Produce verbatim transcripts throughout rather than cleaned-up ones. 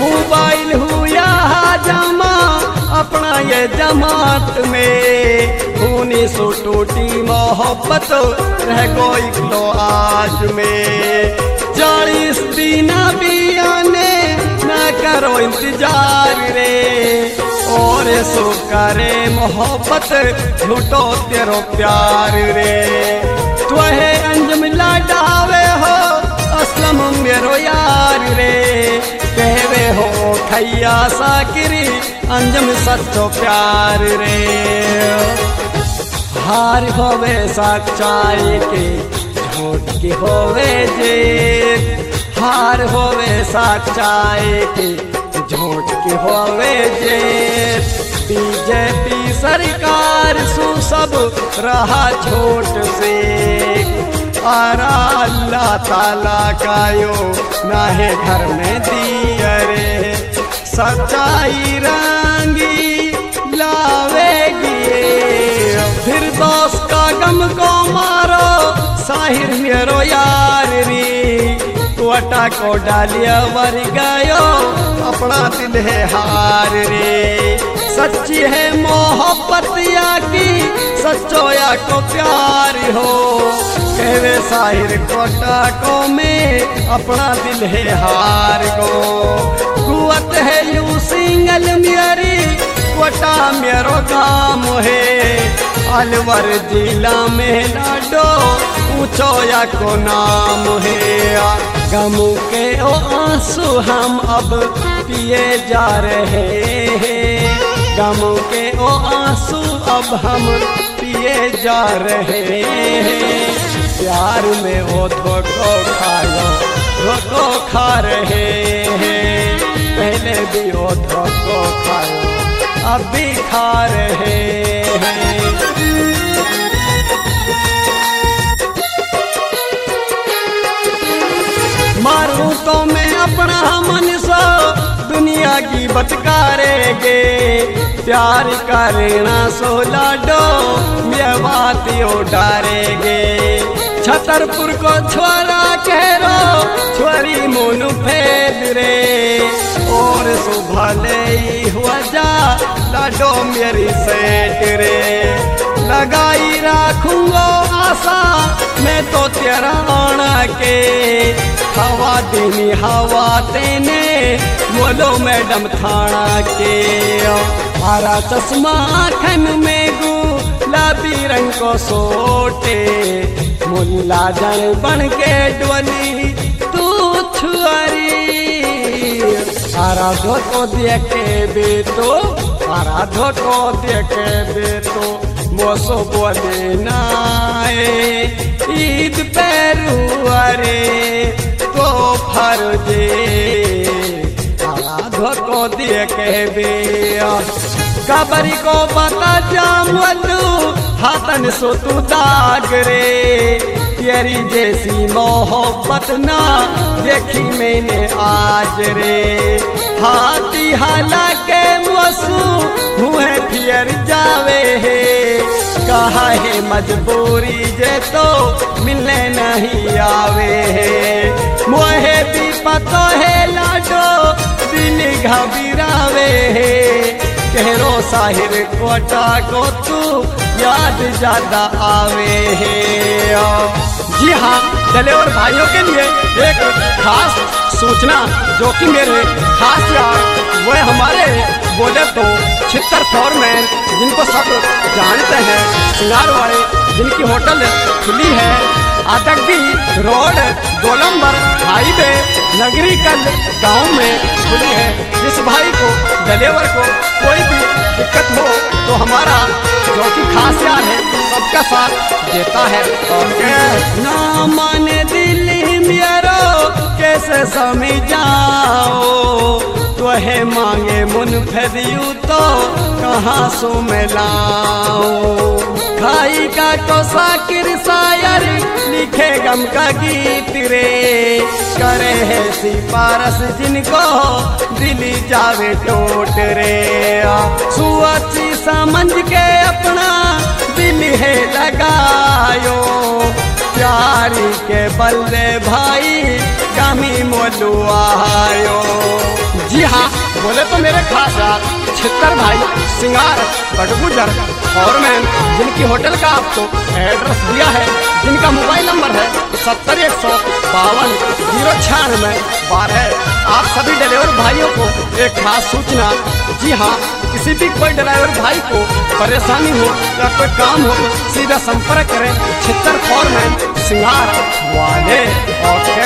Mobile हुआ जमा अपना ये जमात में, खूनी सो टूटी मोहब्बत रह गई लो आज में। चालीस दिन भी आने न करो इंतजार रे, और सो करे मोहब्बत झूठो तेरो प्यार रे। तुहे अंजम लाडावे हो असलम मेरो यार रे, कहवे हो खैया साकिरी अंजम सच्चो प्यार रे। हार होवे सच्चाई के झूठ की होवे जीत, हार होवे सच्चाई की झूठ की होवे जीत। बीजेपी सरकार सु सब रहा छोट से, आरा अल्लाह ताला का यो नाहे घर में दिया रे। सच्चाई रंगी लावेगी फिर दोस्त का गम को मारो, साहिर मेरो यार री। कोटा को डालिया वर गयो अपना दिल है हार रे। सच्ची है मोहब्बत या की सच्चो या को प्यार हो, कहवे साहिर कोटा को में अपना दिल है हार गो। कुवत है यू सिंगल मेरी कोटा मेरो काम है, अलवर जिला में लाडो ऊंचो या को नाम है। गम के ओ आंसू हम अब पिए जा रहे हैं, गम के ओ आंसू अब हम पिए जा रहे हैं। प्यार में वो धोखो खायो धोखो खा रहे हैं, पहले भी वो धोखो खायो अब भी खा रहे हैं। मारूं तो मैं अपना मन सो दुनिया की बतकारेगे, प्यार करेना सो लाडो ये बात यो डारेगे। छतरपुर को छोरा कहो छोरी मोनू फेद रे, और सुबह ले हुआ जा लाडो मेरी सेठ रे। लगाई राखूंगो आशा मैं तो तेरा आना के, हवा देनी हवा तेने बोलो मैडम थाना के। हरा चश्मा आँखन में गुलाबी रंग को सोटे, मुल्ला जन बन के डोली तू छुआरी। हरा धोको देखे बेतो हरा धोको देखे बेतो मोसो बोले नाए ईद पैरुआरे तो फर्जे। आराधो को दिए कहबे कबरी को बता जामलू हाथन सो तू दाग रे, तेरी जैसी मोहब्बत ना देखी मैंने आज रे। हाथी हाला के मसू हुए फिर जावे है, कहा है मजबूरी जे तो मिलने नहीं आवे है। मोहे भी पतो है लाडो दिल घबरावे है, कहरो साहिर कोटा को तू याद ज्यादा आवे है। जी हाँ, डलेवर भाइयों के लिए एक खास सूचना जो कि मेरे खास यार वो हमारे बोले तो छितर फॉरमैन जिनको सब जानते हैं, सिंगार वाले जिनकी होटल खुली है आदगदी रोड गोलंबर हाईवे नगरी कल गांव में खुली है। जिस भाई को डलेवर को कोई भी दिक्कत हो तो हमारा जो कि खास यार है सबका साथ देता है। और ना माने दिल्ली मेरो कैसे समझाओ, तो है मांगे मुनफरियू तो कहाँ सो मिलाओ। खाई का तो साकिर शायर लिखे गम का गीत रे, करे है सिफारस जिनको दिली जावे टोट रे। सुअची समझ के अपना दिल है लगायो, प्यारी के बल्ले भाई कमी मोलू आयो। जी हाँ, बोले तो मेरे खास यार छितर भाई सिंगार बटगुजर फॉरमैन, जिनकी होटल का आपको एड्रेस दिया है, जिनका मोबाइल नंबर है सत्तर एक सौ बावन जीरो छियानवे बारह। आप सभी ड्राइवर भाइयों को एक खास सूचना, जी हाँ, किसी भी कोई ड्राइवर भाई को परेशानी हो या कोई काम हो तो सीधा संपर्क करें छितर फॉरमैन सिंगार वाले। ओके,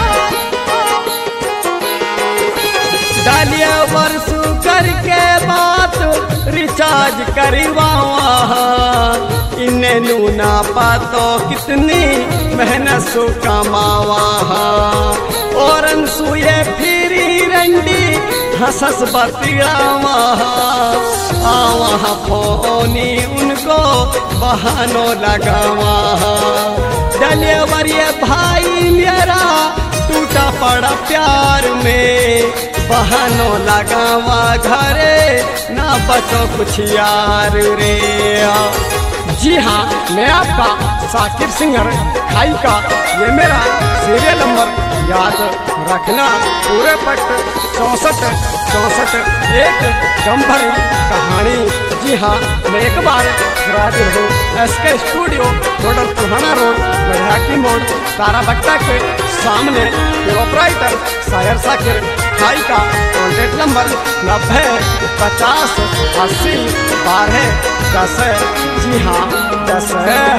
डालिया वर्षू करके बात रिचार्ज करवावा, इन्हें नूना पातो कितनी मेहनत सु कमावा, और सुए फिरी रंडी हंसस बतियावा, आवा फोनी उनको बहानो लगावा। डालिया वरिया भाई मेरा टूटा पड़ा प्यार में, बहानो लगावा घरे ना बचो कुछ यार रे। जी हाँ, मैं आपका साकिर सिंगर खाई का, ये मेरा सीरियल नंबर याद रखना, पूरे पट चौसठ चौसठ एक गंभरी कहानी। जी हाँ, मैं एक बार हाजिर हूँ एस के स्टूडियो मॉडल पुराना रोड मरियाकी मोड़ ताराबट्टा के सामने। ऑपरेटर शायर साकिर खाई का कॉन्टेक्ट नंबर नब्बे पचास अस्सी बारह दस। जी हाँ, दस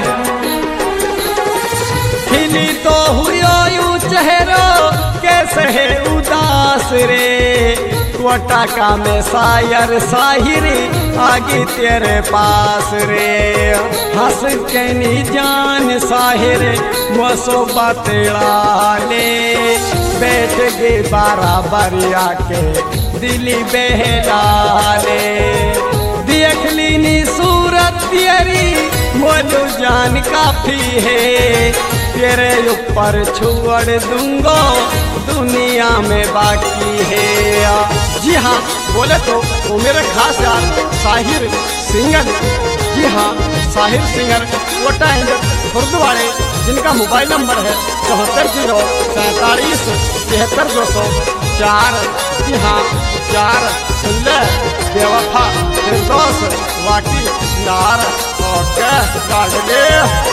खिली तो हुआ यूं चेहरा कैसे है उदास रे, कोटा का में शायर साहिरी आगे तेरे पास रे, हंस के नी जान साहिर मसो बतलाले, बैठ गए बराबर आके दिली बहलाले, देख लीनी सूरत तेरी मोलू जान काफी है, तेरे ऊपर छोड़ दूंगो दुनिया में बाकी है। जी हाँ, बोले तो वो मेरे खास यार साहिर सिंगर, जी हाँ, साहिर सिंगर कोटा गुरुद्वारे, जिनका मोबाइल नंबर है चौहत्तर जीरो सैंतालीस तिहत्तर दो सौ चार। जी हाँ, चार सोलह बेवफा निर्दोष वाकी नार और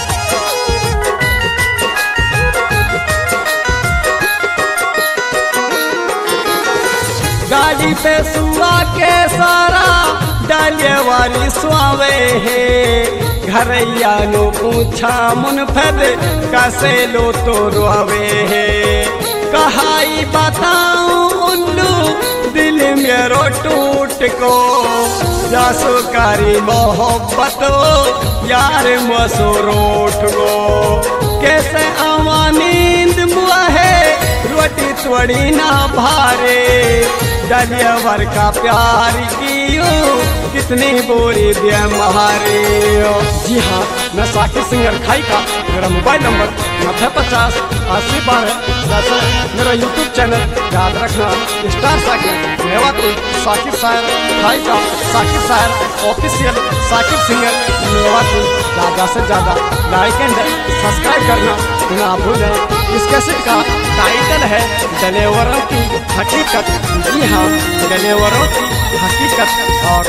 गाड़ी पे सुआ के सारा डालिए वाली सुआवे है, घरैया नो पूछा मुनफद कैसे लो तो रोवे है, कहाई बताऊं उल्लू दिल मेरो टूट को, जासो कारी मोहब्बत यार मसो रोट गो, कैसे आवा नींद मुआ है रोटी थोड़ी ना भारे, डालिया वर का प्यार कियो कितनी बोरी बेमारे। जी हाँ, मैं साकिर सिंगर खाई का, मेरा मोबाइल नंबर नब्बे पचास अस्सी बारह दस। मेरा यूट्यूब चैनल याद रखना स्टार साकिर मेवाती साकिर शायर खाई का, साकिर शायर ऑफिशियल साकिर सिंगर मेवाती। ज़्यादा से ज़्यादा लाइक एंड सब्सक्राइब करना ना भूलें। इस कैसेट का टाइटल है ड्राइवरों की हकीकत। जी हाँ, ड्राइवरों की हकीकत। और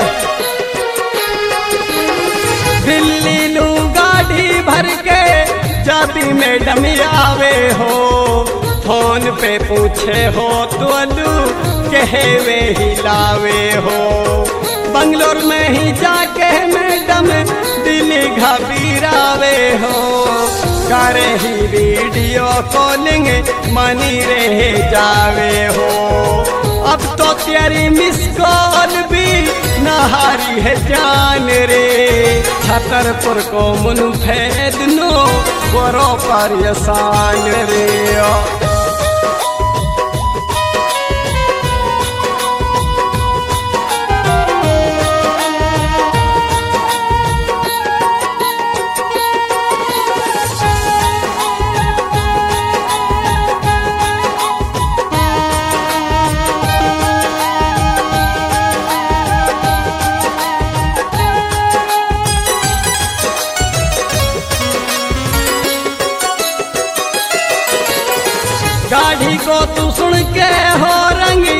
दिल्ली लू गाड़ी भर के जाती मैडम आवे हो, फोन पे पूछे हो तो अलू कहे वे हिलावे हो, बंगलोर में ही जाके मैडम दिल्ली घबीरावे हो, करे ही वीडियो कॉलिंग मनी रह जावे हो, अब तो तेरी मिस कॉल भी नहारी है जान रे, छतरपुर को मुनफेद नो गोरो पर यसान रे। गाड़ी को तू सुन के हो रंगी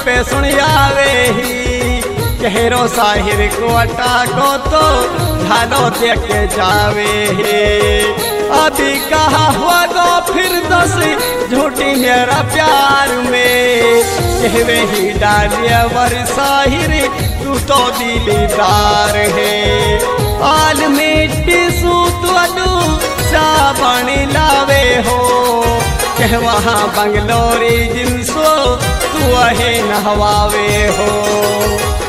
पे सुन आवे ही कहरो साहिर को अटा को तो ढालो देख के जावे ही अभी कहा हुआ गो फिर दस झूठी मेरा प्यार में कहवे ही डालिया वर साहिर तू तो दिलदार है आल मिट्टी सूत अडू साबण लावे हो कह वहाँ बंगलोरी जिनसो तू अहे नहवावे हो।